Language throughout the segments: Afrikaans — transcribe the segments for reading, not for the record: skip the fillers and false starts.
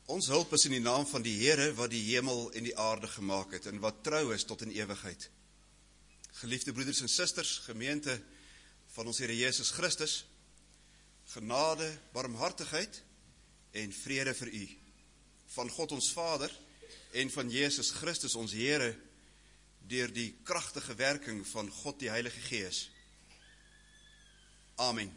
Ons hulp is in die naam van die Here wat die hemel en die aarde gemaak het en wat trou is tot in ewigheid. Geliefde broeders en susters, gemeente van ons Here Jesus Christus, genade, barmhartigheid en vrede vir u, van God ons Vader en van Jesus Christus ons Here, deur die kragtige werking van God die Heilige Gees. Amen.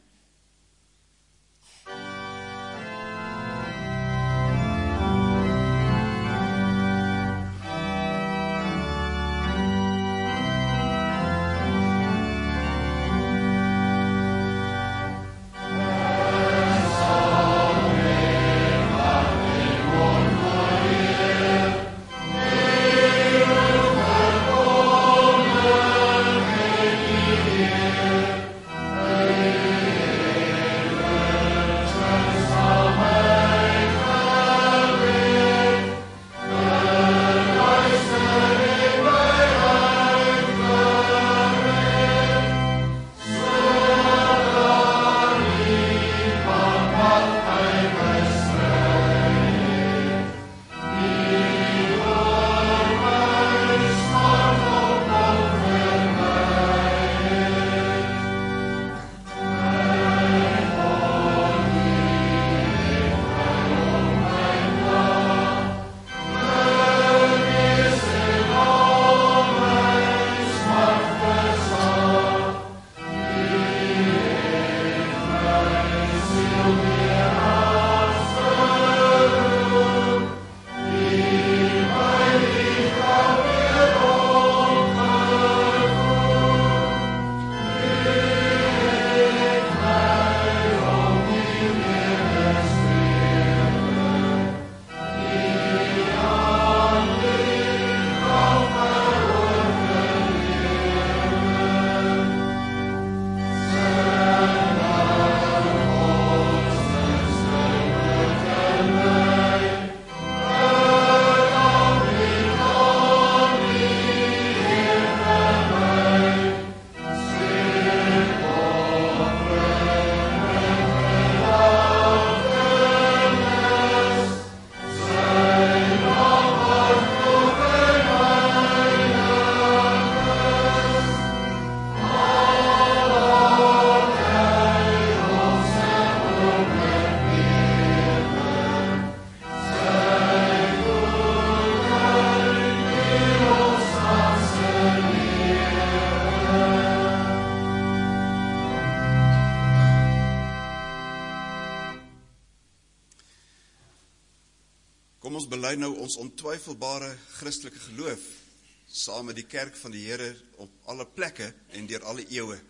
Bely nou ons ontwyfelbare Christelike geloof, saam met die kerk van die Here op alle plekke en deur alle eeue.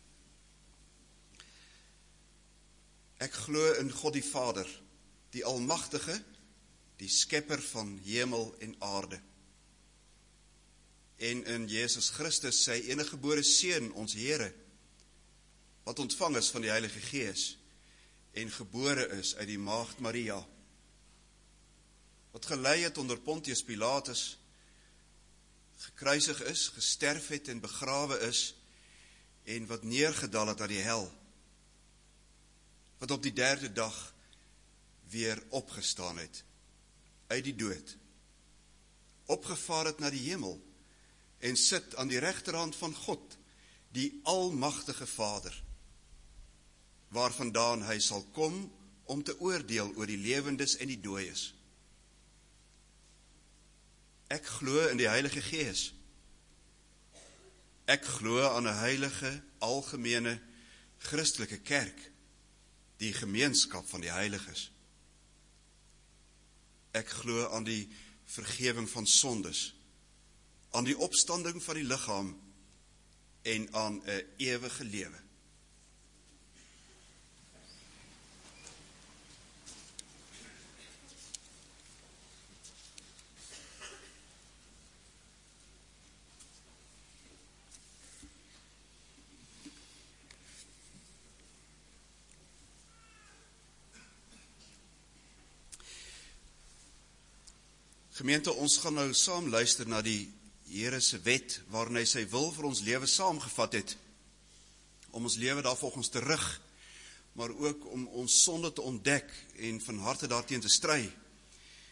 Ek glo in God die Vader, die Almagtige, die Skepper van hemel en aarde. En in Jesus Christus, sy eniggebore Seun, ons Here, wat ontvang is van die Heilige Gees en gebore is uit die maagd Maria, wat gelei het onder Pontius Pilatus, gekruisig is, gesterf het en begrawe is, en wat neergedaal het aan die hel, wat op die 3de dag weer opgestaan het, uit die dood, opgevaar het na die hemel, en sit aan die regterhand van God, die almagtige Vader, waarvandaan hy sal kom om te oordeel oor die lewendes en die dooies. Ek glo in die Heilige Gees. Ek glo aan 'n heilige, algemene, Christelike kerk, die gemeenskap van die heiliges. Ek glo aan die vergewing van sondes, aan die opstanding van die liggaam en aan 'n ewige lewe. Gemeente, ons gaan nou saam luister na die Here se wet, waarin hy sy wil vir ons lewe saamgevat het, om ons lewe daar volgens te rig, maar ook om ons sonde te ontdek en van harte daarteen te stry,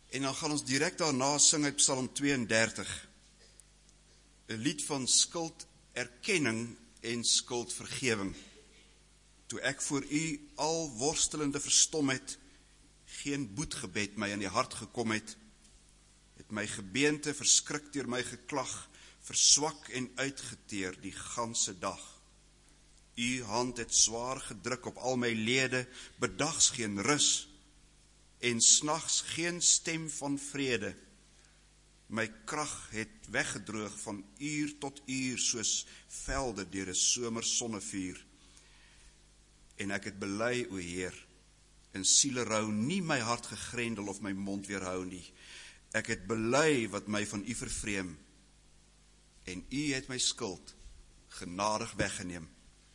En dan gaan ons direk daarna sing uit Psalm 32, 'n lied van skulderkenning en skuldvergewing. Toe ek voor u al worstelende verstom het, geen boetgebed my in die hart gekom het my gebeente verskrik deur my geklag, verswak en uitgeteer die ganse dag. U hand het swaar gedruk op al my lede, bedags geen rus, en snags geen stem van vrede. My krag het weggedroog van uur tot uur, soos velde deur 'n somersonnevuur. En ek het bely, o Heer, in sielerou, nie my hart gegrendel of my mond weerhou nie. Ek het bely wat my van u vervreem, en u het my skuld genadig weggeneem.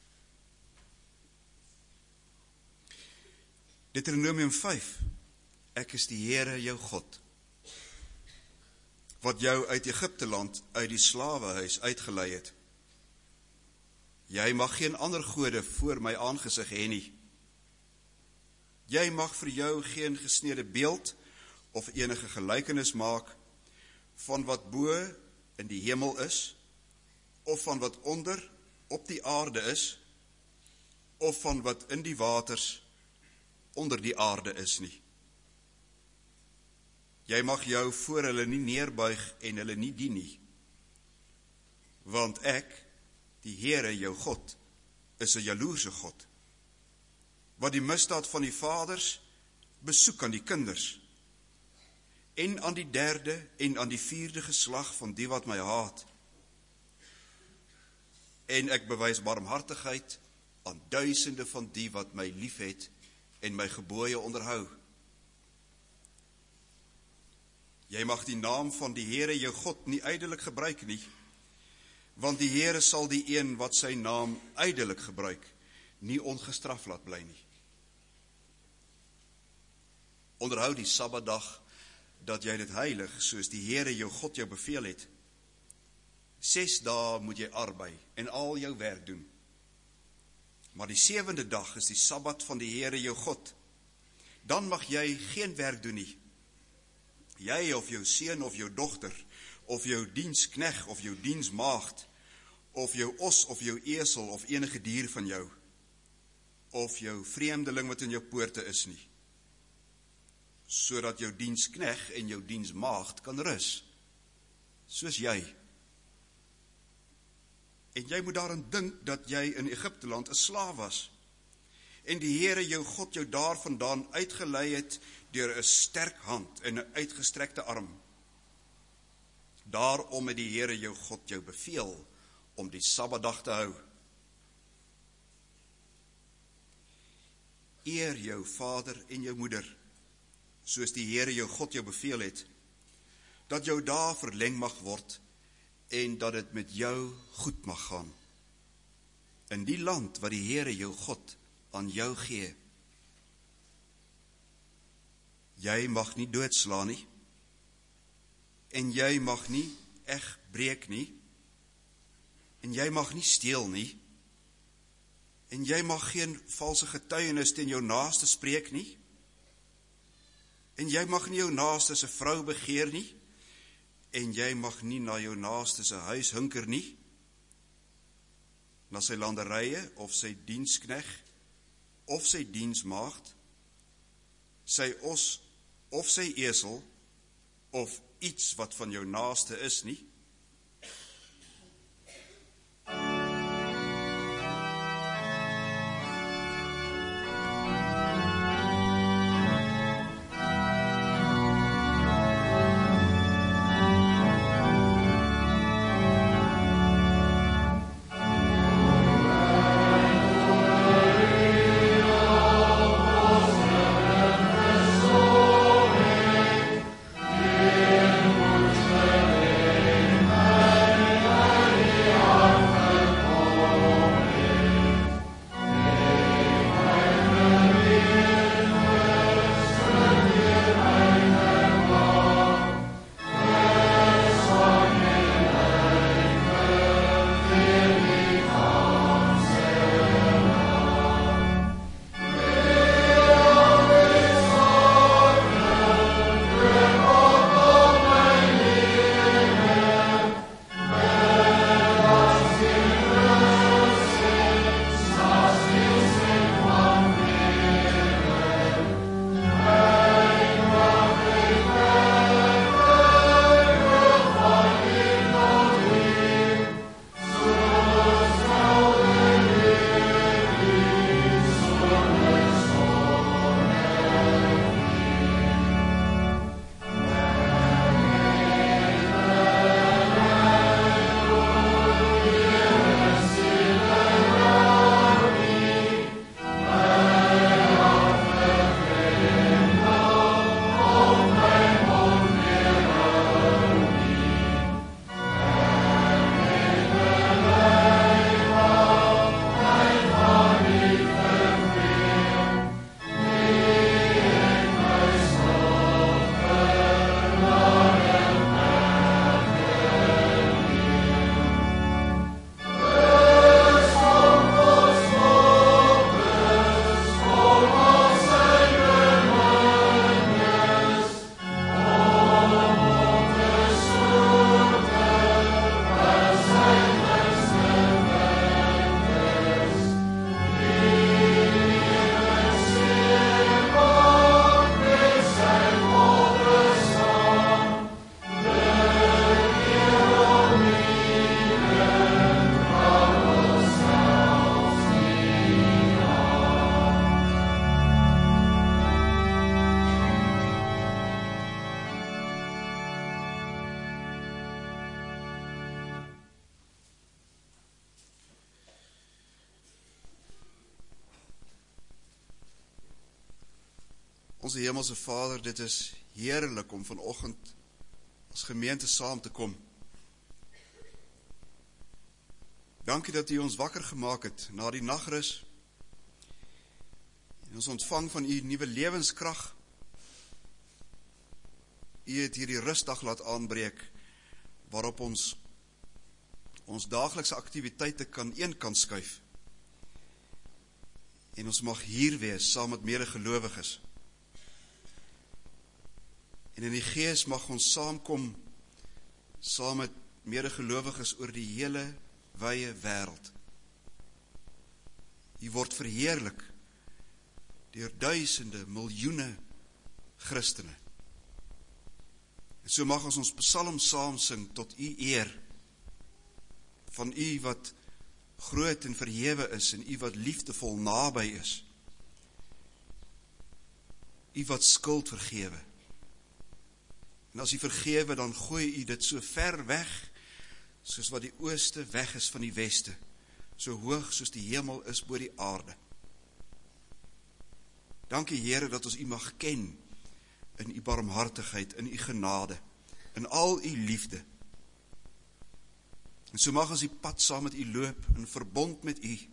Deuteronomium 5, ek is die Here jou God, wat jou uit Egipte land, uit die slawehuis uitgelei het. Jy mag geen ander gode voor my aangesig hê nie. Jy mag vir jou geen gesnede beeld of enige gelykenis maak van wat bo in die hemel is, of van wat onder op die aarde is, of van wat in die waters onder die aarde is nie. Jy mag jou voor hulle nie neerbuig en hulle nie dien nie. Want ek, die Here jou God, is 'n jaloerse God, wat die misdaad van die vaders besoek aan die kinders, en aan die derde en aan die vierde geslag van die wat my haat. En ek bewys barmhartigheid aan duisende van die wat my liefhet en my gebooie onderhou. Jy mag die naam van die Here jou God nie ydelik gebruik nie, want die Here sal die een wat sy naam ydelik gebruik, nie ongestraf laat bly nie. Onderhou die Sabbatdag, dat jy dit heilig, soos die Here jou God jou beveel het. 6 dae moet jy arbei en al jou werk doen. Maar die 7de dag is die Sabbat van die Here jou God. Dan mag jy geen werk doen nie. Jy of jou seun of jou dogter, of jou dienskneg of jou diensmaagd, of jou os of jou esel of enige dier van jou, of jou vreemdeling wat in jou poorte is nie, sodat jou dienskneg en jou diensmaagd kan rus, soos jy. En jy moet daaraan dink dat jy in Egipteland 'n slaaf was, en die Here jou God jou daarvandaan uitgelei het deur 'n sterk hand en 'n uitgestrekte arm. Daarom het die Here jou God jou beveel om die Sabbatdag te hou. Eer jou vader en jou moeder, soos die Here jou God jou beveel het, dat jou dae verleng mag word en dat dit met jou goed mag gaan. In die land wat die Here jou God aan jou gee. Jy mag nie doodslaan nie, en jy mag nie egbreek nie, en jy mag nie steel nie, en jy mag geen valse getuienis teen jou naaste spreek nie, en jy mag nie jou naaste se vrou begeer nie, en jy mag nie na jou naaste se huis hunker nie, na sy landerye of sy dienskneg, of sy diensmaagd, sy os of sy esel, of iets wat van jou naaste is nie. Onse Hemelse Vader, dit is heerlik om vanoggend as gemeente saam te kom. Dankie dat U ons wakker gemaak het na die nagrus. En ons ontvang van U nuwe lewenskrag. U het hierdie rustdag laat aanbreek, waarop ons daaglikse aktiwiteite kan skuif. En ons mag hier wees, saam met medegelowiges. En in die Gees mag ons saamkom, saam met medegelowiges oor die hele wye wêreld. U word verheerlik deur duisende, miljoene Christene. En so mag ons psalm saam sing tot U eer, van U wat groot en verhewe is, en U wat liefdevol naby is. U wat skuld vergewe. En as U vergewe, dan gooi U dit so ver weg, soos wat die ooste weg is van die weste, so hoog soos die hemel is bo die aarde. Dankie Here dat ons U mag ken, in U barmhartigheid, in U genade, in al U liefde. En so mag ons die pad saam met U loop, in verbond met U.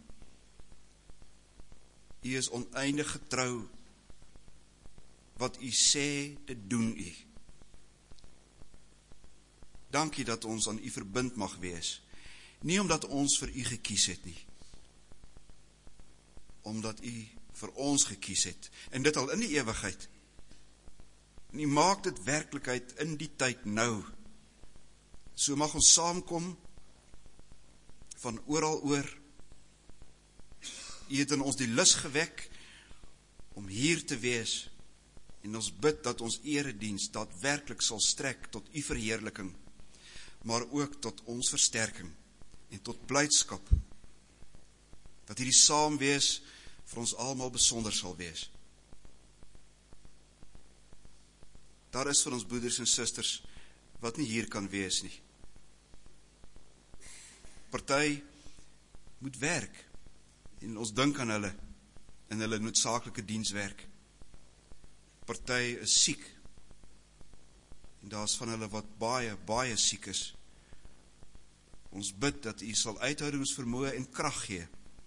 U is oneindig getrou, wat U sê, dit doen U. Dankie dat ons aan U verbind mag wees, nie omdat ons vir U gekies het nie, omdat U vir ons gekies het, en dit al in die ewigheid. En U maak dit werklikheid in die tyd nou. So mag ons saamkom, van oral oor. U het in ons die lus gewek, om hier te wees, en ons bid dat ons erediens daadwerklik sal strek tot U verheerliking, maar ook tot ons versterking, en tot blydskap, dat hierdie saamwees vir ons almal besonder sal wees. Daar is vir ons broeders en susters, wat nie hier kan wees nie. Party moet werk, en ons dink aan hulle, in hulle noodsaaklike dienswerk. Party is siek, en daar is van hulle wat baie, baie siek is. Ons bid dat U sal uithoudingsvermoë en krag gee.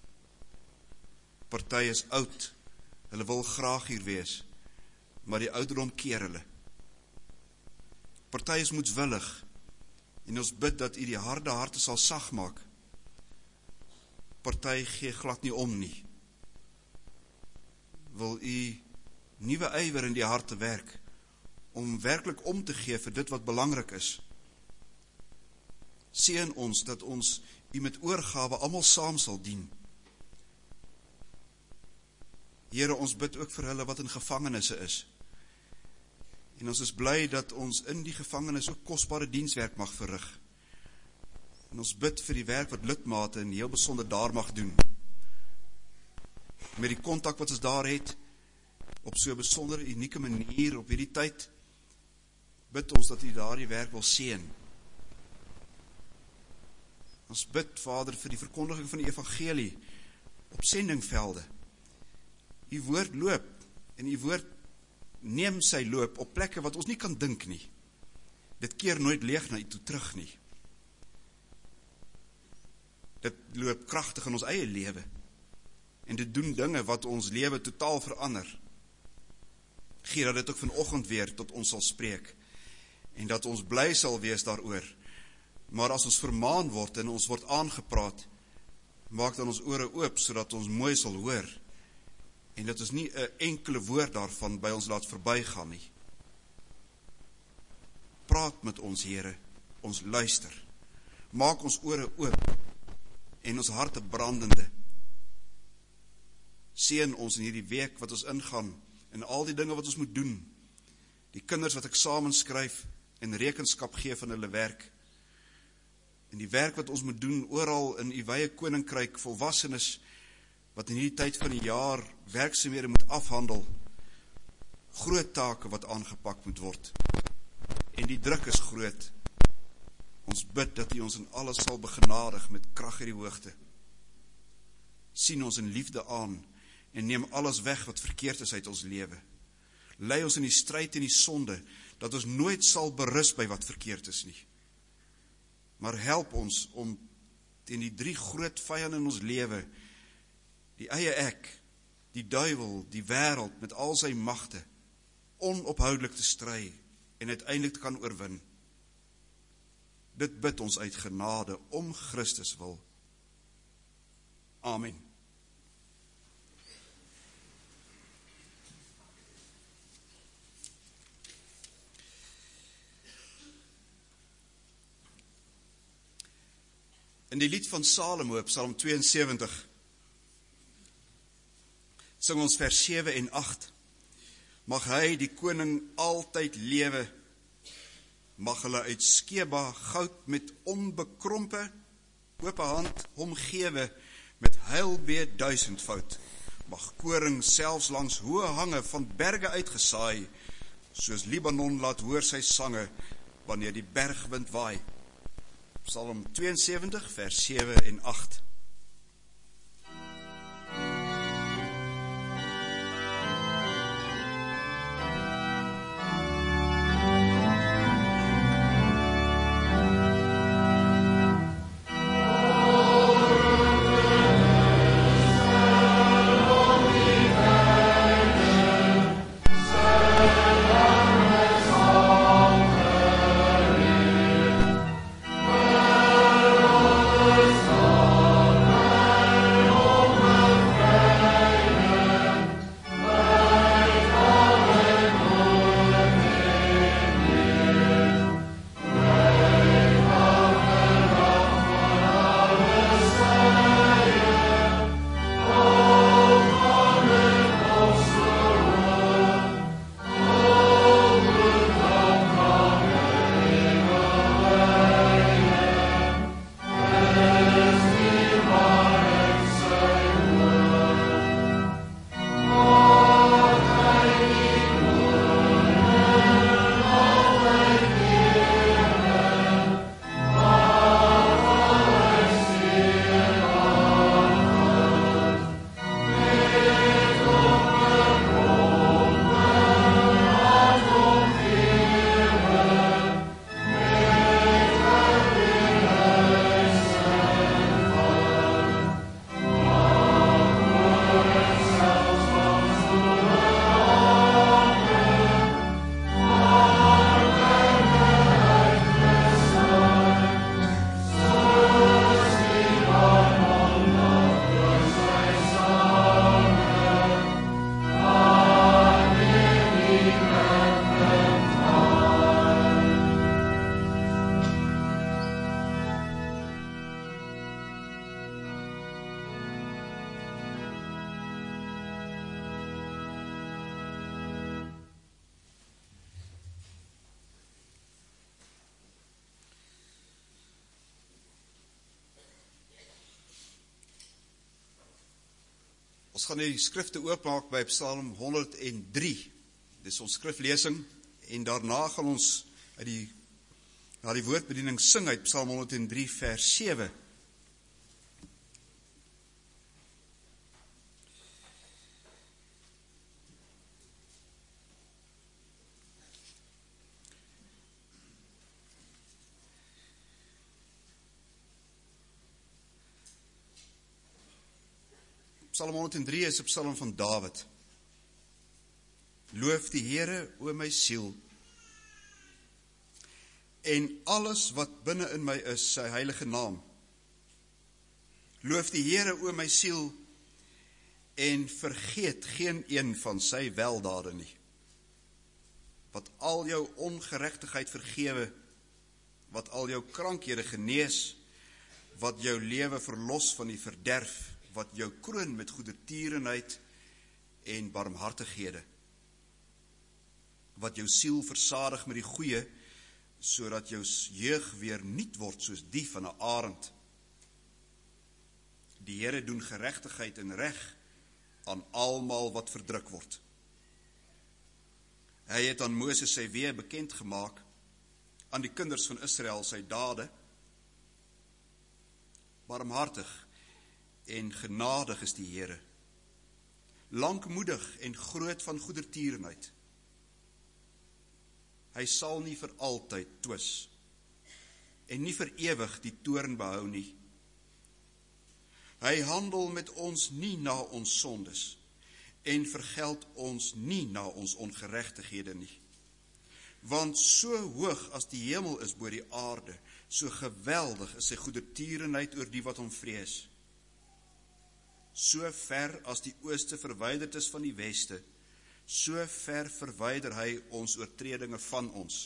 Party is oud, hulle wil graag hier wees, maar die ouderdom keer hulle. Party is moedswillig, en ons bid dat U die harde harte sal sag maak. Party gee glad nie om nie. Wil U nuwe ywer in die harte werk, om werklik om te gee vir dit wat belangrik is. Seën ons dat ons U met oorgawe almal saam sal dien. Here, ons bid ook vir hulle wat in gevangenisse is. En ons is bly dat ons in die gevangenis ook kosbare dienswerk mag verrig. En ons bid vir die werk wat lidmate en heel besonder daar mag doen. Met die kontak wat ons daar het, op so 'n besondere, unieke manier op hierdie tyd, bid ons dat U daardie werk wil seën. Ons bid, Vader, vir die verkondiging van die evangelie op sendingvelde. U woord loop, en U woord neem sy loop op plekke wat ons nie kan dink nie. Dit keer nooit leeg na U toe terug nie. Dit loop kragtig in ons eie lewe, en dit doen dinge wat ons lewe totaal verander. Gee dat dit ook vanoggend weer tot ons sal spreek, en dat ons bly sal wees daaroor. Maar as ons vermaan word en ons word aangepraat, maak dan ons ore oop, sodat ons mooi sal hoor, en dat ons nie 'n enkele woord daarvan by ons laat verbygaan nie. Praat met ons, Here, ons luister. Maak ons ore oop, en ons harte brandende. Seën ons in hierdie week wat ons ingaan, en al die dinge wat ons moet doen. Die kinders wat eksamen skryf, en rekenskap gee van hulle werk. En die werk wat ons moet doen, oral in U wye koninkryk, volwassenes, wat in hierdie tyd van die jaar werksaamhede moet afhandel, groot take wat aangepak moet word. En die druk is groot. Ons bid dat U ons in alles sal begenadig met krag uit die hoogte. Sien ons in liefde aan, en neem alles weg wat verkeerd is uit ons lewe. Lei ons in die stryd en die sonde, dat ons nooit sal berus by wat verkeerd is nie. Maar help ons om teen die 3 groot vyande in ons lewe, die eie ek, die duiwel, die wêreld met al sy magte, onophoudelik te stry en uiteindelik te kan oorwin. Dit bid ons uit genade om Christus wil. Amen. In die lied van Salomo, Psalm 72, sing ons vers 7 en 8. Mag hy, die koning, altyd lewe. Mag hulle uit Skeba goud met onbekrompe, ope hand hom gewe, met heilbeet 1000-voud. Mag koring selfs langs hoë hange van berge uitgesaai, soos Libanon laat hoor sy sange, wanneer die bergwind waai. Psalm 72, vers 7 en 8. Ons gaan die skrifte oopmaak by Psalm 103. Dis ons skriflesing en daarna gaan ons na die woordbediening sing uit Psalm 103 vers 7. Psalm 103 is 'n psalm van Dawid. Loof die Here, o my siel, en alles wat binne in my is, sy heilige naam. Loof die Here, o my siel, en vergeet geen een van sy weldade nie. Wat al jou ongeregtigheid vergewe, wat al jou krankhede genees, wat jou lewe verlos van die verderf, wat jou kroon met goedertierenheid en barmhartighede, wat jou siel versadig met die goeie, sodat jou jeug weer nuut word soos die van 'n arend. Die Here doen geregtigheid en reg aan almal wat verdruk word. Hy het aan Moses sy weë bekend gemaak, aan die kinders van Israel sy dade. Barmhartig en genadig is die Here, lankmoedig en groot van goedertierenheid. hy sal nie vir altyd twis, en nie vir ewig die toorn behou nie. Hy handel met ons nie na ons sondes, en vergeld ons nie na ons ongeregtighede nie. Want so hoog as die hemel is bo die aarde, so geweldig is sy goedertierenheid oor die wat hom vrees. So ver as die ooste verwyderd is van die weste, so ver verwyder hy ons oortredinge van ons.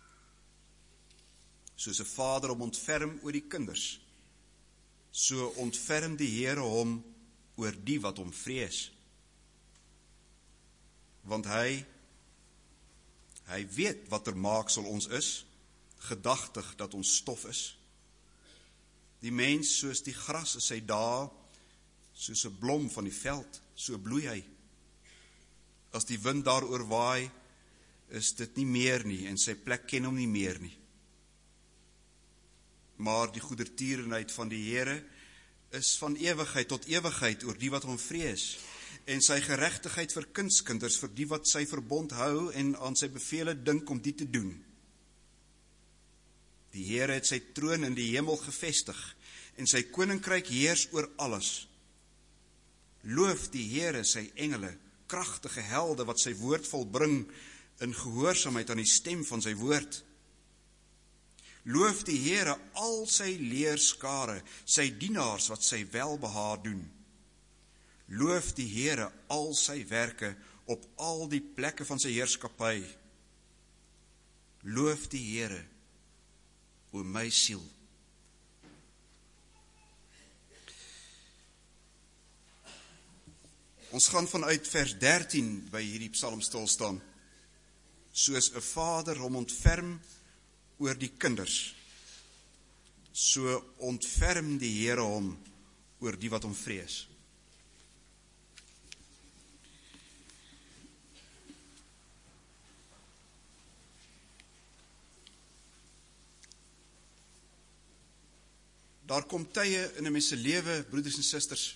Soos 'n vader hom ontferm oor die kinders, so ontferm die Here hom oor die wat hom vrees. Want hy weet watter maaksel ons is, gedagtig dat ons stof is. Die mens soos die gras is sy dae, soos 'n blom van die veld, so bloei hy. As die wind daaroor waai, is dit nie meer nie, en sy plek ken hom nie meer nie. Maar die goedertierenheid van die Here is van ewigheid tot ewigheid oor die wat hom vrees, en sy geregtigheid vir kindskinders, vir die wat sy verbond hou en aan sy bevele dink om die te doen. Die Here het sy troon in die hemel gevestig, en sy koninkryk heers oor alles. Loof die Here sy engele, kragtige helde wat sy woord volbring in gehoorsaamheid aan die stem van sy woord. Loof die Here al sy leerskare, sy dienaars wat sy welbehaag doen. Loof die Here al sy werke op al die plekke van sy heerskappy. Loof die Here, o my siel. Ons gaan vanuit vers 13 by hierdie psalm stil staan. Soos 'n vader hom ontferm oor die kinders, so ontferm die Here hom oor die wat hom vrees. Daar kom tye in 'n mens se lewe, broeders en susters,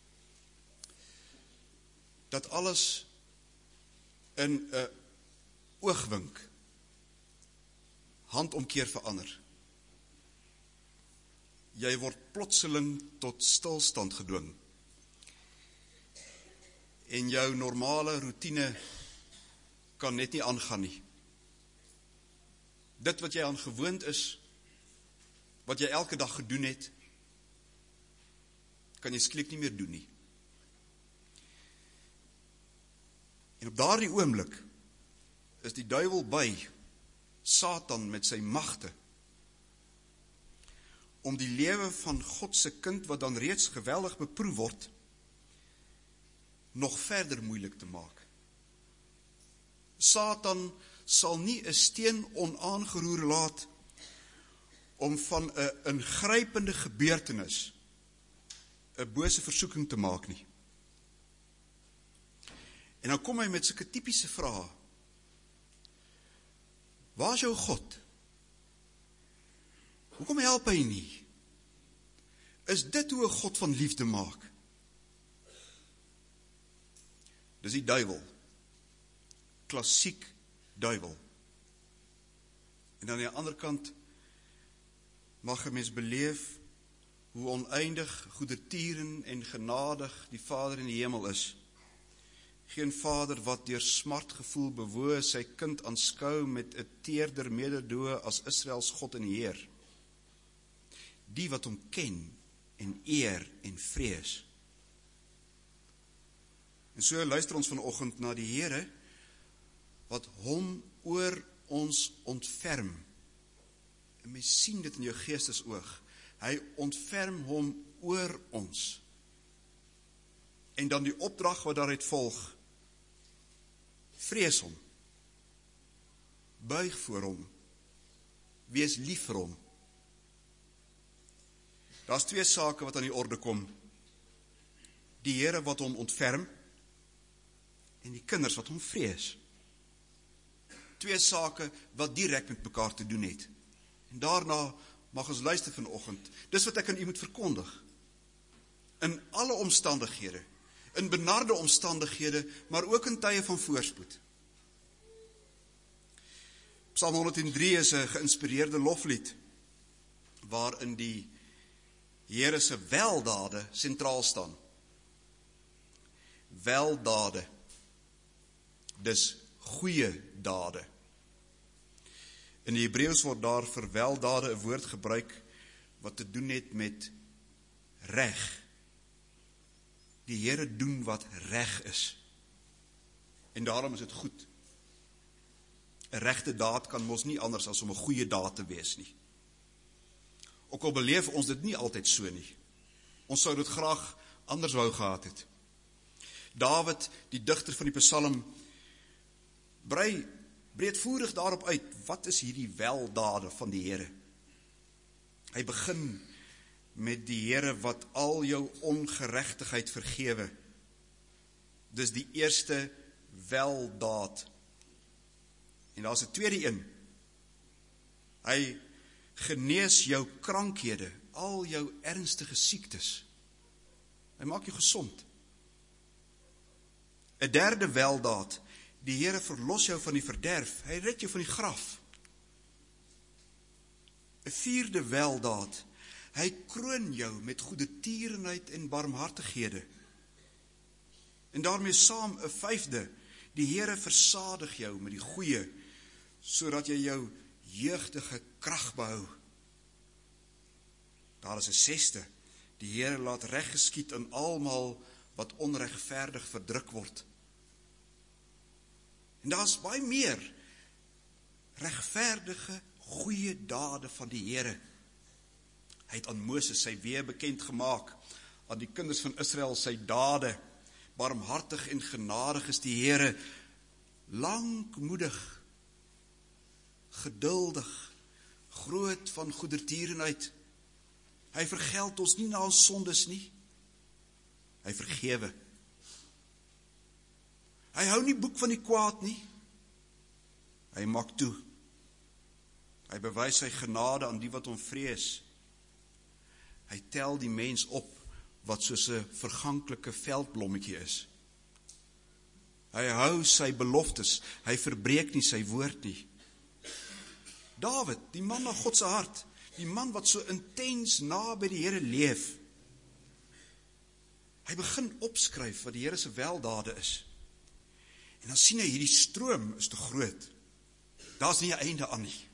dat alles in 'n oogwink handomkeer verander. Jy word plotseling tot stilstand gedwing. En jou normale roetine kan net nie aangaan nie. Dit wat jy aan gewoond is, wat jy elke dag gedoen het, kan jy skielik nie meer doen nie. En op daardie oomblik is die duiwel by, Satan met sy magte, om die lewe van God se kind, wat dan reeds geweldig beproef word, nog verder moeilik te maak. Satan sal nie 'n steen onaangeroer laat, om van 'n ingrypende gebeurtenis 'n bose versoeking te maak nie. En dan kom hy met sulke tipiese vrae. Waar is jou God? Hoekom help hy nie? Is dit hoe 'n God van liefde maak? Dis die duiwel. Klassiek duiwel. En aan die ander kant mag 'n mens beleef hoe oneindig goedertieren en genadig die Vader in die hemel is. Geen vader wat deur smartgevoel bewoe sy kind aanskou met 'n teerder mededoe as Israels God en Heer. Die wat hom ken en eer en vrees. En so luister ons vanoggend na die Here wat hom oor ons ontferm. En mens sien dit in jou geestesoog. Hy ontferm hom oor ons. En dan die opdrag wat daaruit volg. Vrees hom. Buig voor hom. Wees lief vir hom. Daar's twee sake wat aan die orde kom. Die Here wat hom ontferm en die kinders wat hom vrees. Twee sake wat direk met mekaar te doen het. En daarna mag ons luister vanoggend. Dis wat ek aan u moet verkondig. In alle omstandighede, in benarde omstandighede, maar ook in tye van voorspoed. Psalm 103 is 'n geïnspireerde loflied, waarin die Here se weldade sentraal staan. Weldade, dis goeie dade. In die Hebreëus word daar vir weldade 'n woord gebruik wat te doen het met reg. Die Here doen wat reg is. En daarom is dit goed. 'n Regte daad kan mos nie anders as om 'n goeie daad te wees nie. Ook al beleef ons dit nie altyd so nie. Ons sou dit graag anders wou gehad het. Dawid, die digter van die Psalm, brei breedvoerig daarop uit, wat is hierdie weldade van die Here? Hy begin met die Here wat al jou ongeregtigheid vergewe. Dis die eerste weldaad. En daar is 'n tweede een. Hy genees jou krankhede, al jou ernstige siektes. Hy maak jou gesond. 'n derde weldaad. Die Here verlos jou van die verderf. Hy red jou van die graf. 'n vierde weldaad. Hy kroon jou met goedertierenheid en barmhartighede. En daarmee saam 'n vyfde. Die Here versadig jou met die goeie, sodat jy jou jeugdige krag behou. Daar is 'n sesde. Die Here laat reg geskied aan almal wat onregverdig verdruk word. En daar is baie meer regverdige, goeie dade van die Here. Hy het aan Moses sy weë bekend gemaak, aan die kinders van Israel sy dade. Barmhartig en genadig is die Here, lankmoedig, geduldig, groot van goedertierenheid. Hy vergeld ons nie na ons sondes nie. Hy vergewe. Hy hou nie boek van die kwaad nie. Hy maak toe. Hy bewys sy genade aan die wat hom vrees. Hy tel die mens op wat soos 'n verganklike veldblommetjie is. Hy hou sy beloftes, hy verbreek nie sy woord nie. Dawid, die man na God se hart, die man wat so intens na by die Here leef. Hy begin opskryf wat die Here se weldade is. En dan sien hy hierdie stroom is te groot. Daar's nie 'n einde aan nie.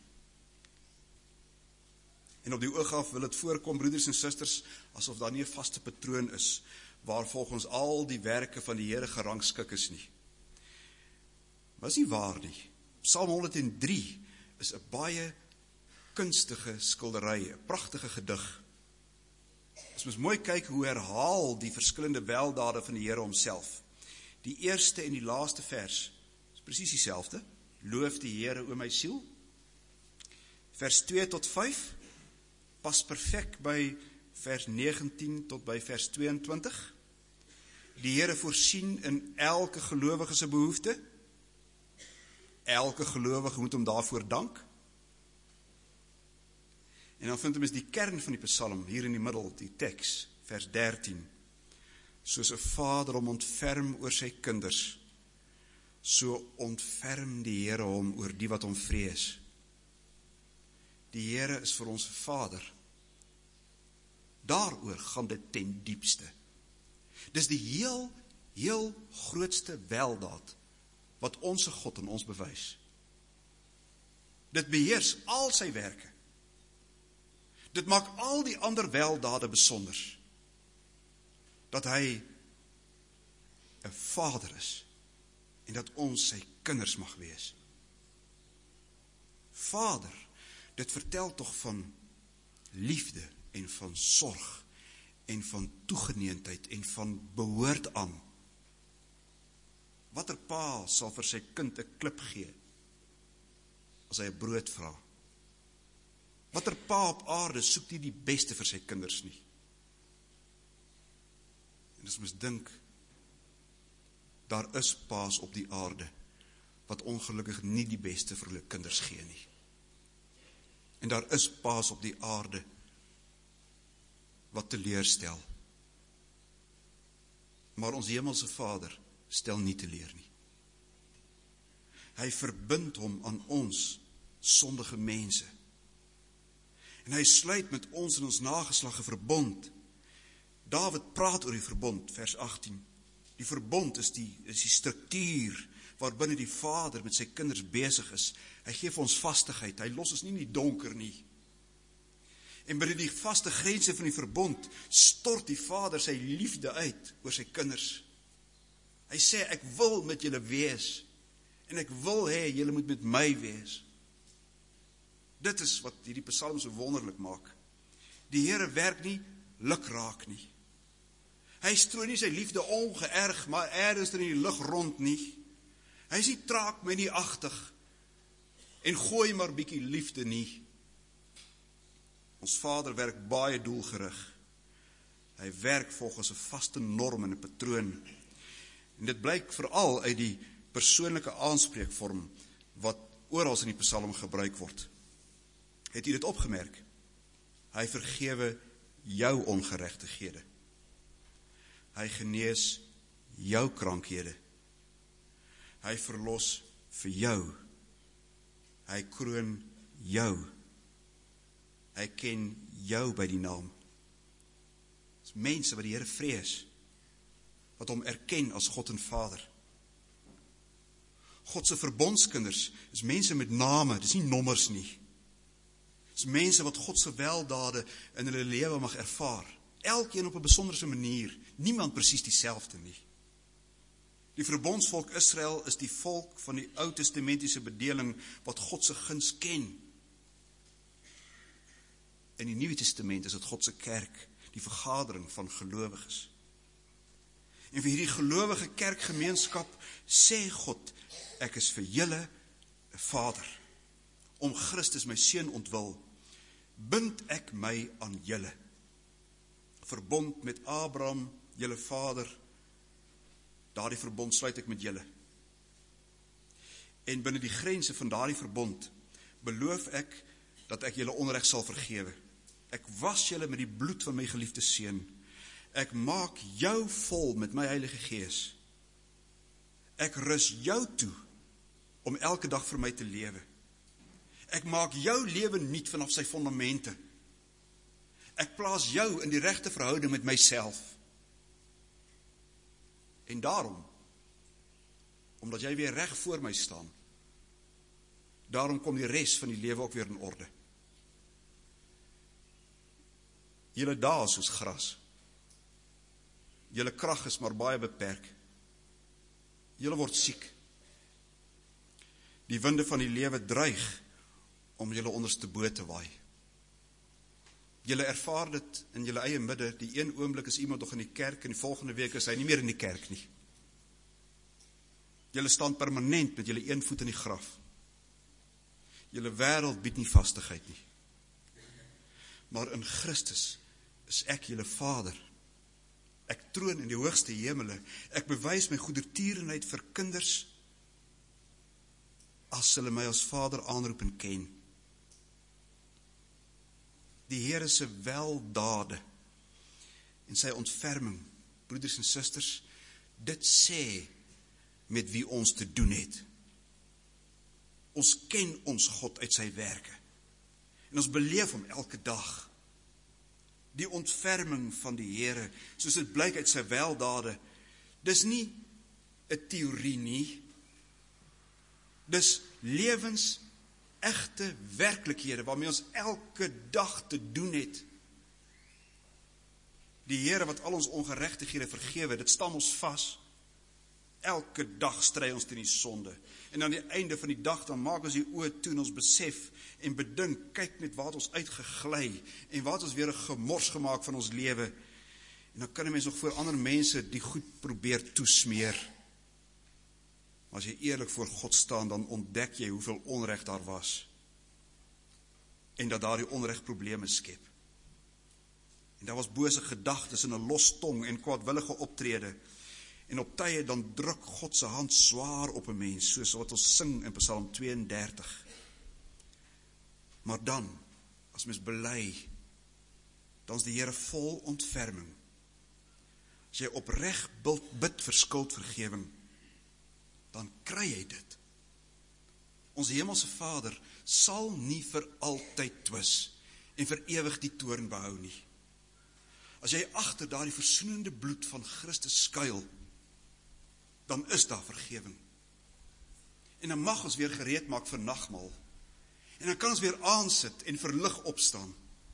En op die oog af wil dit voorkom, broeders en susters, asof daar nie 'n vaste patroon is, waar volgens al die werke van die Here gerangskik is nie. Maar is nie waar nie. Psalm 103 is 'n baie kunstige skildery, 'n pragtige gedig. Ons moet mooi kyk hoe herhaal die verskillende weldade van die Here homself. Die eerste en die laaste vers is presies dieselfde. Loof die Here, o my siel. Vers 2 tot 5 pas perfek by vers 19 tot by vers 22. Die Here voorsien in elke gelowige se behoefte. Elke gelowige moet hom daarvoor dank. En dan vind ons die kern van die Psalm hier in die middel, die teks, vers 13. Soos 'n vader hom ontferm oor sy kinders, so ontferm die Here hom oor die wat hom vrees. Die Here is vir ons Vader. Daaroor gaan dit ten diepste. Dis die heel grootste weldaad wat onse God aan ons bewys. Dit beheers al sy werke. Dit maak al die ander weldade besonder. Dat hy 'n Vader is en dat ons sy kinders mag wees. Vader, dit vertel tog van liefde en van sorg en van toegeneentheid en van behoort aan. Watter pa sal vir sy kind 'n klip gee as hy 'n brood vra? Watter pa op aarde soek nie die beste vir sy kinders nie? En as ons dink, daar is paas op die aarde wat ongelukkig nie die beste vir hulle kinders gee nie. En daar is paas op die aarde wat teleurstel. Maar ons hemelse Vader stel nie teleur nie. Hy verbind hom aan ons sondige mense. En hy sluit met ons in ons nageslag 'n verbond. Dawid praat oor die verbond, vers 18. Die verbond is die struktuur waarbinne die Vader met sy kinders besig is. Hy gee vir ons vastigheid, hy los ons nie in die donker nie. En binne die vaste grense van die verbond stort die Vader sy liefde uit oor sy kinders. Hy sê, ek wil met julle wees, en ek wil hê, julle moet met my wees. Dit is wat hierdie psalm so wonderlik maak. Die Here werk nie lukraak nie. Hy strooi nie sy liefde ongeërg, maar ergens in die lug rond nie. Hy is nie traag my nie agtig, en gooi maar bietjie liefde nie. Ons Vader werk baie doelgerig. Hy werk volgens 'n vaste norm en 'n patroon. En dit blyk veral uit die persoonlike aanspreekvorm wat oral in die psalm gebruik word. Het u dit opgemerk? Hy vergewe jou ongeregtighede. Hy genees jou krankhede. Hy verlos vir jou. Hy kroon jou. Hy ken jou by die naam. Dis mense wat die Here vrees, wat hom erken as God en Vader. God se verbondskinders is mense met name, dis nie nommers nie. Dis mense wat God se weldade in hulle lewe mag ervaar. Elkeen op 'n besonderse manier, niemand presies dieselfde nie. Die verbondsvolk Israel is die volk van die Ou Testamentiese bedeling wat God se guns ken. In die Nuwe Testament is dit God se kerk, die vergadering van gelowiges. En vir hierdie gelowige kerkgemeenskap sê God, ek is vir julle 'n Vader. Om Christus my seun ontwil, bind ek my aan julle. Verbond met Abraham, julle vader, daardie verbond sluit ek met julle. En binne die grense van daardie verbond beloof ek dat ek julle onreg sal vergewe. Ek was julle met die bloed van my geliefde seun. Ek maak jou vol met my Heilige Gees. Ek rus jou toe om elke dag vir my te lewe. Ek maak jou lewe nuut vanaf sy fondamente. Ek plaas jou in die regte verhouding met myself. En daarom, omdat jy weer reg voor my staan, daarom kom die res van die lewe ook weer in orde. Julle dae is soos gras. Julle krag is maar baie beperk. Julle word siek. Die winde van die lewe dreig om julle onderste bo te waai. Julle ervaar dit in julle eie midde, die een oomblik is iemand nog in die kerk, en die volgende week is hy nie meer in die kerk nie. Julle staan permanent met julle een voet in die graf. Julle wêreld bied nie vastigheid nie. Maar in Christus is ek julle Vader. Ek troon in die hoogste hemele. Ek bewys my goedertierenheid vir kinders, as hulle my as Vader aanroep en ken. Die Here se weldade en sy ontferming, broeders en susters, dit sê met wie ons te doen het. Ons ken ons God uit sy werke. En ons beleef hom elke dag. Die ontferming van die Here, soos dit blyk uit sy weldade, dis nie 'n teorie nie. Dis lewensechte werklikhede waarmee ons elke dag te doen het. Die Here wat al ons ongeregtighede vergewe, dit staan ons vas. Elke dag stry ons teen die sonde. En aan die einde van die dag, dan maak ons die oë toe en ons besef en bedink, kyk net waar het ons uitgegly en waar het ons weer 'n gemors gemaak van ons lewe. En dan kan 'n mens nog voor ander mense die goed probeer toesmeer. Maar as jy eerlik voor God staan, dan ontdek jy hoeveel onreg daar was. En dat daar die onreg probleme skep. En daar was bose gedagtes en 'n los tong en kwaadwillige optrede. En op tye dan druk God se hand swaar op 'n mens, soos wat ons sing in Psalm 32. Maar dan, as mens bely, dan is die Here vol ontferming. As jy opreg bid vir skuldvergewing, dan kry jy dit. ons hemelse Vader, sal nie vir altyd twis en vir ewig die toorn behou nie. As jy agter daardie versoenende bloed van Christus skuil, dan is daar vergewing. En dan mag ons weer gereed maak vir nagmaal. En dan kan ons weer aansit en verlig opstaan.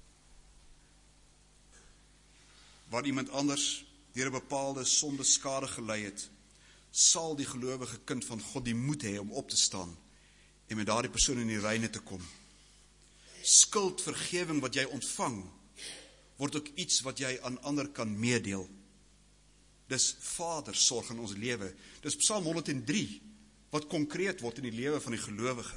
Waar iemand anders deur 'n bepaalde sonde skade gelei het, sal die gelowige kind van God die moed hê om op te staan en met daardie persoon in die reine te kom. Skuldvergewing wat jy ontvang, word ook iets wat jy aan ander kan meedeel. Dis Vader sorg in ons lewe. Dis Psalm 103, wat konkreet word in die lewe van die gelowige.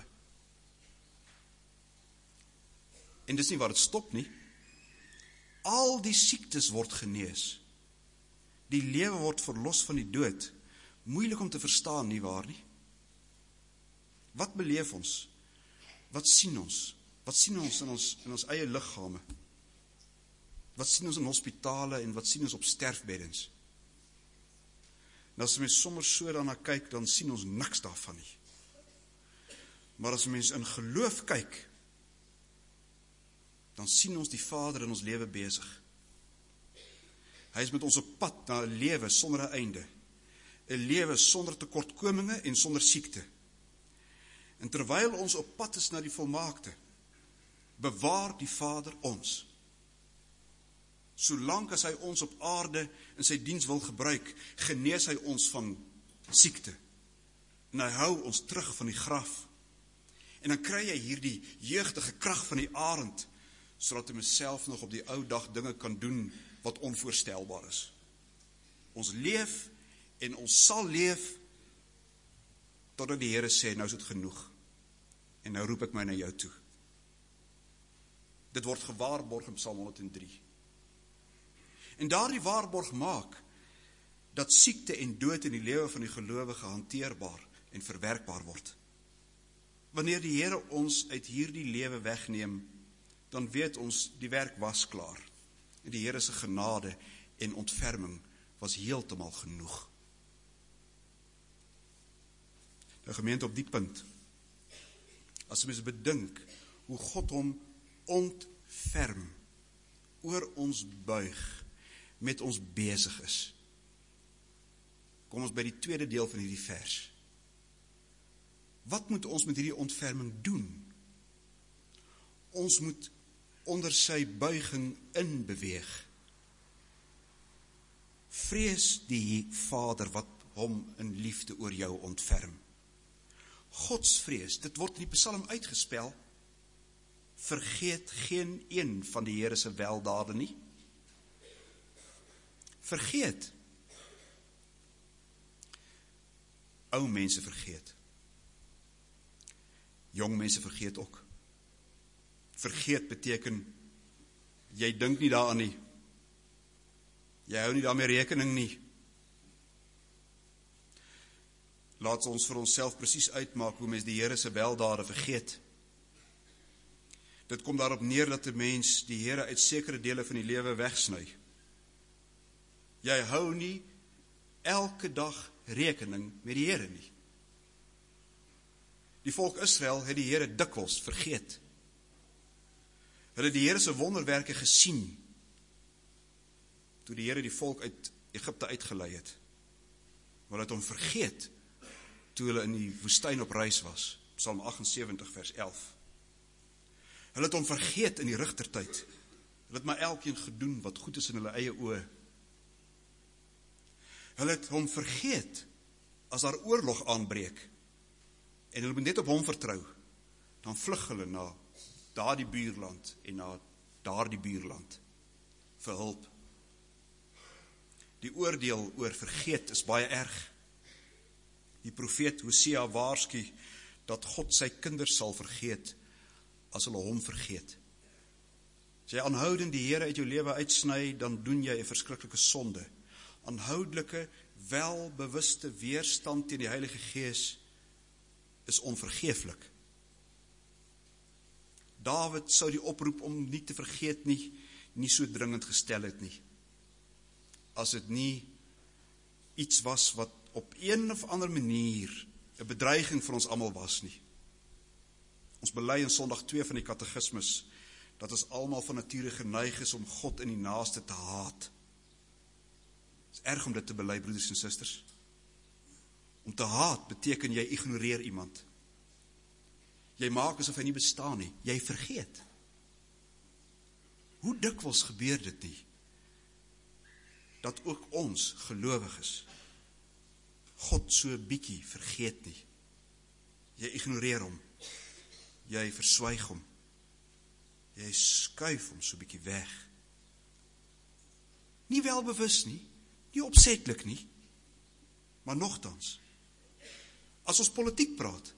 En dis nie waar dit stop nie. Al die siektes word genees. Die lewe word verlos van die dood. Moeilik om te verstaan, nie waar nie? Wat beleef ons? Wat sien ons? Wat sien ons in ons eie liggame? Wat sien ons in hospitale en wat sien ons op sterfbeddens? En as mens sommer so daarna kyk, dan sien ons niks daarvan nie. Maar as mens in geloof kyk, dan sien ons die Vader in ons lewe besig. Hy is met ons op pad na 'n lewe sonder 'n einde. 'n Lewe sonder tekortkominge en sonder siekte. En terwyl ons op pad is na die volmaakte, bewaar die Vader ons. Solank as hy ons op aarde in sy diens wil gebruik, genees hy ons van siekte. En hy hou ons terug van die graf. En dan kry jy hierdie jeugdige krag van die arend, sodat hy myself nog op die ou dag dinge kan doen wat onvoorstelbaar is. Ons leef en ons sal leef totdat die Here sê, nou is dit genoeg. En nou roep ek my na jou toe. Dit word gewaarborg in Psalm 103. En daardie waarborg maak dat siekte en dood in die lewe van die gelowige hanteerbaar en verwerkbaar word. Wanneer die Here ons uit hierdie lewe wegneem, dan weet ons die werk was klaar. En die Here se genade en ontferming was heeltemal genoeg. Nou gemeente, op die punt, as mens bedink hoe God hom ontferm, oor ons buig, met ons besig is. Kom ons by die tweede deel van hierdie vers. Wat moet ons met hierdie ontferming doen? Ons moet onder sy buiging inbeweeg. Vrees die Vader wat hom in liefde oor jou ontferm. Godsvrees, dit word in die Psalm uitgespel, vergeet geen een van die Here se weldade nie. Vergeet. Ou mense vergeet. Jong mense vergeet ook. Vergeet beteken, jy dink nie daaraan nie. Jy hou nie daarmee rekening nie. Laat ons vir onsself presies uitmaak hoe mens die Here se weldade vergeet. Dit kom daarop neer dat 'n mens die Here uit sekere dele van die lewe wegsny. Jy hou nie elke dag rekening met die Here nie. Die volk Israel het die Here dikwels vergeet. Hulle het die Here se wonderwerke gesien, toe die Here die volk uit Egipte uitgelei het. Maar het hom vergeet, toe hulle in die woestyn op reis was. Psalm 78 vers 11. Hulle het hom vergeet in die rigtertyd. Hulle het maar elkeen gedoen wat goed is in hulle eie oë. Hulle het hom vergeet as daar oorlog aanbreek en hulle moet net op hom vertrou. Dan vlug hulle na daardie buurland en na daardie buurland vir hulp. Die oordeel oor vergeet is baie erg. Die profeet Hosea waarsku dat God sy kinders sal vergeet as hulle hom vergeet. As jy aanhoudend die Here uit jou lewe uitsny, dan doen jy 'n verskriklike sonde. Aanhoudelike, welbewuste weerstand teen die Heilige Gees is onvergeeflik. Dawid sou die oproep om nie te vergeet nie so dringend gestel het nie. As dit nie iets was wat op een of ander manier 'n bedreiging vir ons almal was nie. Ons bely in Sondag 2 van die katekismus, dat ons almal van nature geneig is om God en die naaste te haat. Het is erg om dit te bely, broeders en susters. Om te haat beteken jy ignoreer iemand. Jy maak asof hy nie bestaan nie, jy vergeet. Hoe dikwels gebeur dit nie, dat ook ons gelowiges God so bietjie vergeet nie. Jy ignoreer hom, jy verswyg hom, jy skuif hom so bietjie weg. Nie welbewus nie, nie opsetlik nie, maar nogtans, as ons politiek praat,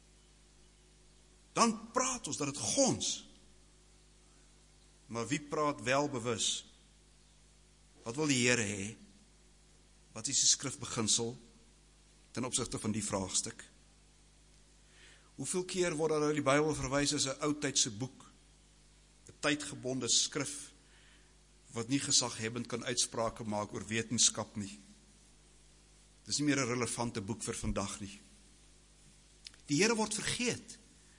dan praat ons dat het gons. Maar wie praat welbewus? Wat wil die Here hê? Wat is die skrifbeginsel ten opsigte van die vraagstuk? Hoeveel keer word daar die Bybel verwys as 'n oudtydse boek, 'n tydgebonde skrif, wat nie gesaghebbend kan uitsprake maak oor wetenskap nie. Dis nie meer 'n relevante boek vir vandag nie. Die Here word vergeet,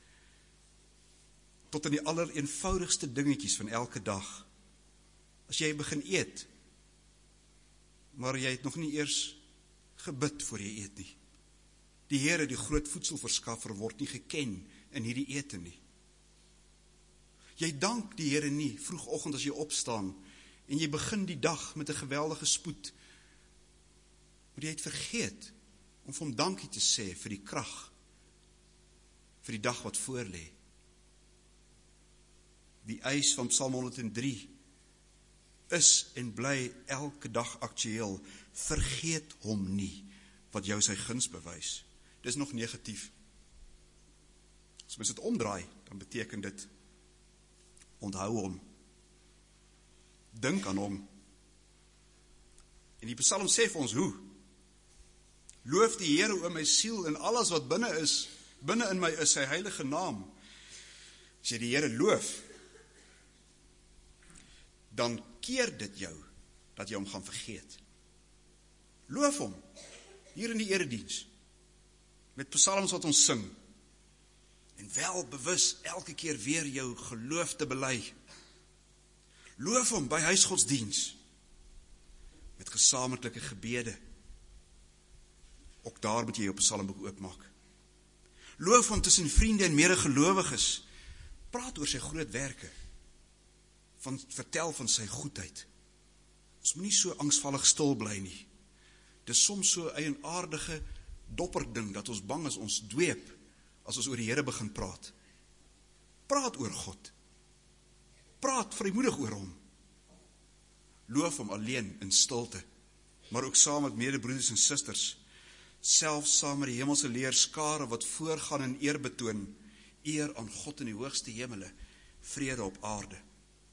tot in die allereenvoudigste dingetjies van elke dag. As jy begin eet, maar jy het nog nie eers gebid voor jy eet nie. Die Here, die groot voedselverskaffer, word nie geken in hierdie ete nie. Jy dank die Here nie vroegoggend as jy opstaan en jy begin die dag met 'n geweldige spoed. Maar jy het vergeet om vir hom dankie te sê vir die krag, vir die dag wat voor lê. Die eis van Psalm 103 is en bly elke dag aktueel. Vergeet hom nie wat jou sy guns bewys. Dis nog negatief. As mens dit omdraai, dan beteken dit onthou hom. Dink aan hom. En die Psalm sê vir ons hoe? Loof die Here o my siel en alles wat binne in my is sy heilige naam. As jy die Here loof, dan keer dit jou dat jy hom gaan vergeet. Loof hom hier in die erediens met psalms wat ons sing en wel bewus elke keer weer jou geloof te bely. Loof hom by huisgodsdiens met gesamentlike gebede. Ook daar moet jy jou psalmboek oopmaak. Loof hom tussen vriende en medegelowiges. Praat oor sy groot werke. Vertel van sy goedheid. Ons moet nie so angsvallig stil bly nie. Dis soms so 'n eienaardige dopperding dat ons bang is ons dweep as ons oor die Here begin praat. Praat oor God. Praat vrymoedig oor hom. Loof hom alleen in stilte, maar ook saam met medebroeders en susters, selfs saam met die hemelse leerskare wat voorgaan en eer betoon, eer aan God in die hoogste hemele, vrede op aarde.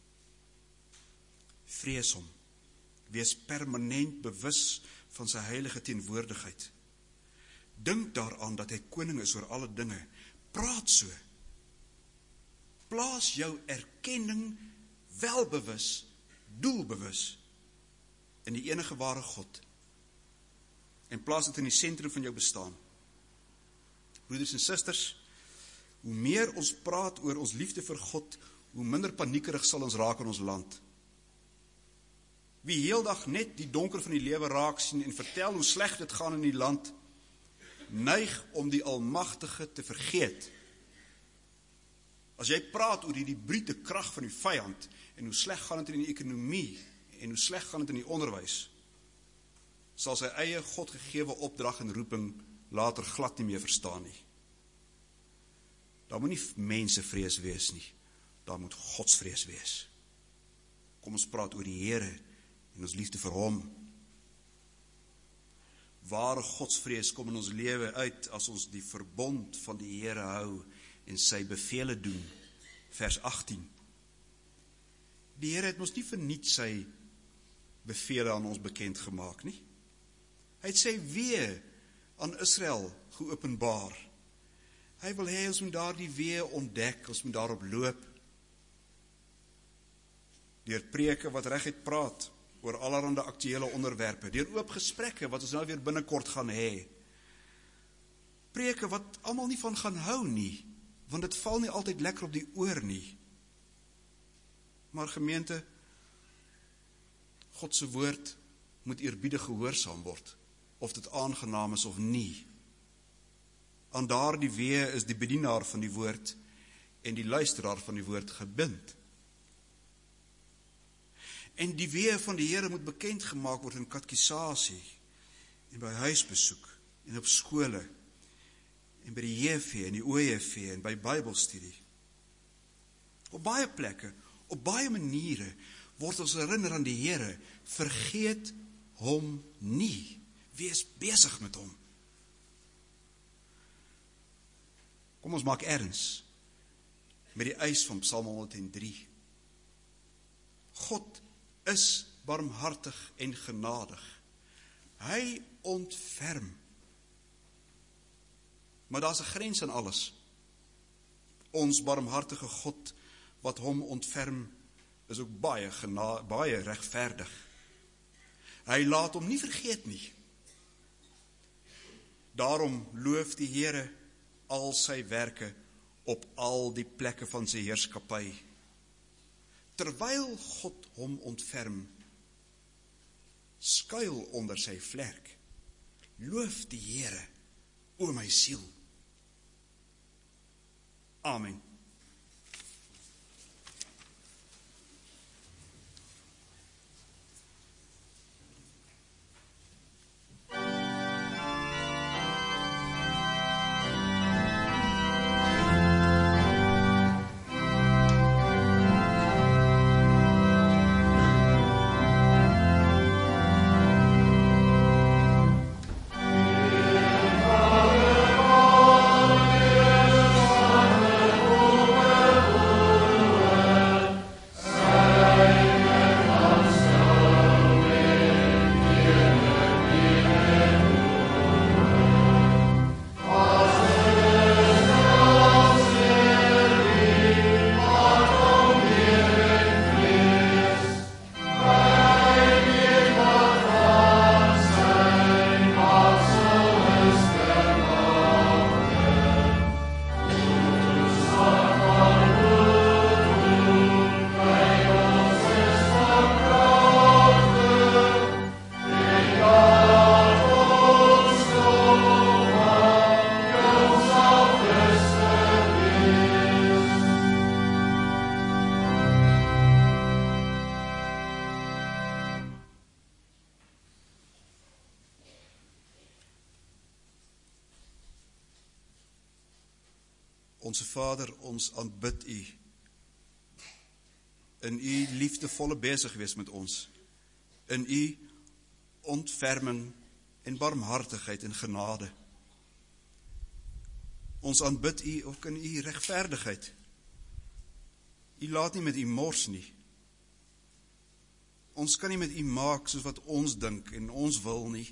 Vrees hom, wees permanent bewus van sy heilige teenwoordigheid. Dink daaraan dat hy koning is oor alle dinge. Praat so. Plaas jou erkenning welbewus, doelbewus in die enige ware God. En plaas dit in die sentrum van jou bestaan. Broeders en susters, hoe meer ons praat oor ons liefde vir God, hoe minder paniekerig sal ons raak in ons land. Wie heeldag net die donker van die lewe raak sien en vertel hoe sleg dit gaan in die land, neig om die Almagtige te vergeet. As jy praat oor die brute krag van die vyand en hoe sleg gaan dit in die ekonomie en hoe sleg gaan dit in die onderwys, sal sy eie Godgegewe opdrag en roeping later glad nie meer verstaan nie. Daar moet nie mensevrees wees nie, daar moet Godsvrees wees. Kom ons praat oor die Here en ons liefde vir hom. Ware Godsvrees kom in ons lewe uit as ons die verbond van die Here hou en sy bevele doen. Vers 18. Die Here het ons nie verniet sy bevele aan ons bekend gemaak nie. Hy het sy weë aan Israel geopenbaar. Hy wil hê ons moet daardie weë ontdek, ons moet daarop loop. Deur preke wat reguit praat oor allerhande aktuele onderwerpe, deur oop gesprekke wat ons nou weer binnekort gaan hê. Preke wat almal nie van gaan hou nie, want dit val nie altyd lekker op die oor nie. Maar gemeente, God se woord moet eerbiedig gehoorsaam word, of dit aangenaam is of nie. Aan daardie weë is die bedienaar van die woord en die luisteraar van die woord gebind. En die weë van die Here moet bekend gemaak word in katekisasie, en by huisbesoek, en op skole, en by die JV en die OJV, en by Bybelstudie. Op baie plekke, op baie maniere, word ons herinner aan die Here, vergeet hom nie, wees besig met hom. Kom ons maak erns met die eis van Psalm 103. God is barmhartig en genadig. Hy ontferm. Maar daar's 'n grens aan alles. Ons barmhartige God wat hom ontferm is ook baie regverdig. Hy laat hom nie vergeet nie. Daarom loof die Here al sy werke op al die plekke van sy heerskappy. Terwyl God hom ontferm, skuil onder sy vlerk. Loof die Here, o my siel. Amen. Onse Vader, ons aanbid U. In U liefdevolle besig wees met ons. In U ontferming en barmhartigheid en genade. Ons aanbid U ook in U regverdigheid. U laat nie met U mors nie. Ons kan nie met U maak soos wat ons dink en ons wil nie.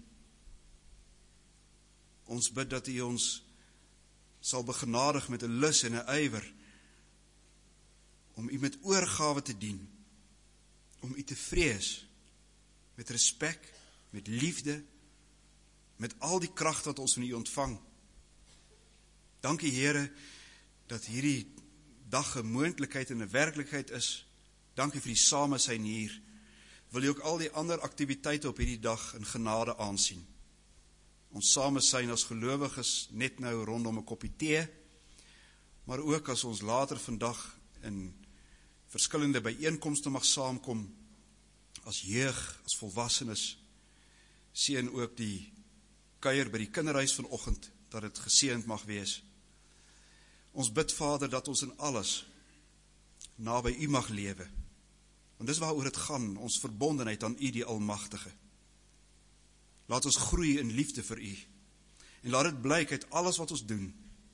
Ons bid dat U ons sal begenadig met 'n lus en 'n ywer om U met oorgawe te dien, om U te vrees, met respek, met liefde, met al die krag wat ons van U ontvang. Dankie Here, dat hierdie dag 'n moontlikheid en 'n werklikheid is. Dankie vir die samesyn hier. Wil U ook al die ander aktiwiteite op hierdie dag in genade aansien. Ons samesyn as gelowiges net nou rondom 'n koppie tee, maar ook as ons later vandag in verskillende byeenkomste mag saamkom, as jeug, as volwassenes, seën ook die kuier by die kinderhuis vanoggend, dat dit geseënd mag wees. Ons bid Vader dat ons in alles naby U mag lewe, want dis waaroor dit gaan, ons verbondenheid aan U die Almagtige. Laat ons groei in liefde vir U, en laat dit blyk uit alles wat ons doen.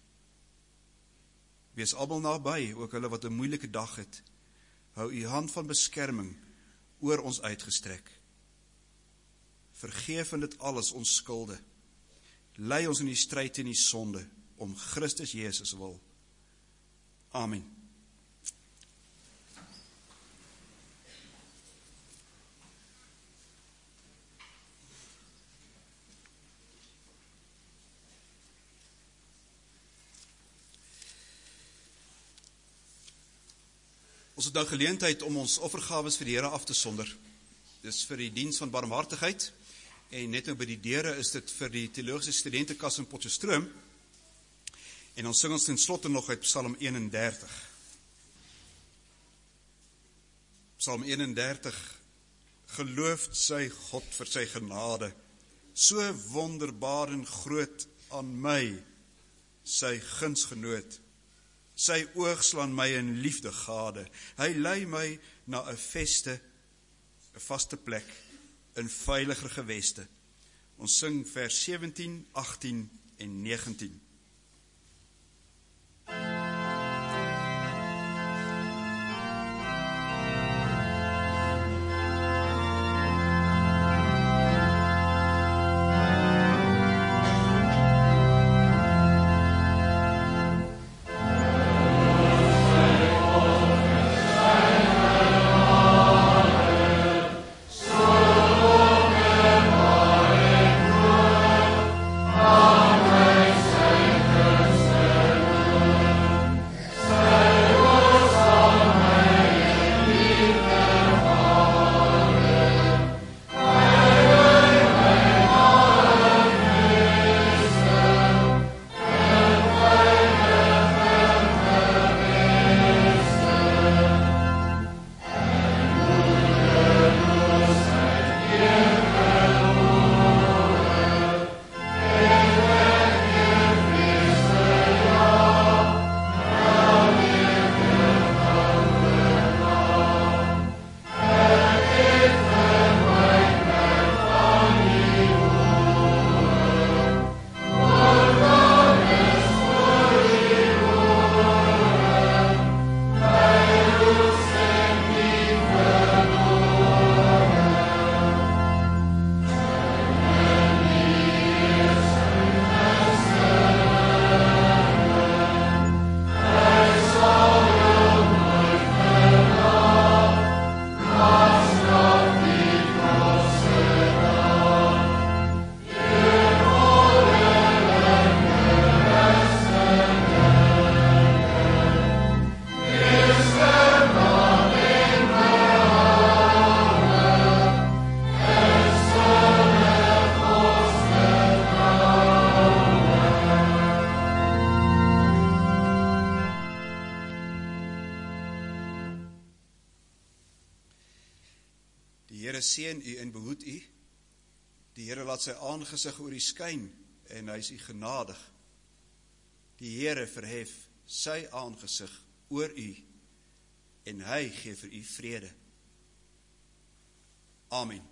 Wees almal naby, ook hulle wat 'n moeilike dag het. Hou U hand van beskerming oor ons uitgestrek. Vergeef in dit alles ons skulde. Lei ons in die stryd teen die sonde, om Christus Jesus wil. Amen. Ons het nou geleentheid om ons offergawes vir die Here af te sonder. Dis vir die diens van barmhartigheid, en net nou by die deure is dit vir die teologiese studentekas in Potchefstroom, en dan sing ons ten slotte nog uit Psalm 31. Psalm 31, geloofd sy God vir sy genade, so wonderbaar en groot aan my, sy gunsgenoot. Sy oog slaan my in liefde gade. Hy lei my na 'n vaste plek, in veiliger geweste. Ons sing vers 17, 18 en 19. Die Here seën u en behoed u. Die Here laat sy aangesig oor u skyn en hy is u genadig. Die Here verhef sy aangesig oor u en hy gee vir u vrede. Amen.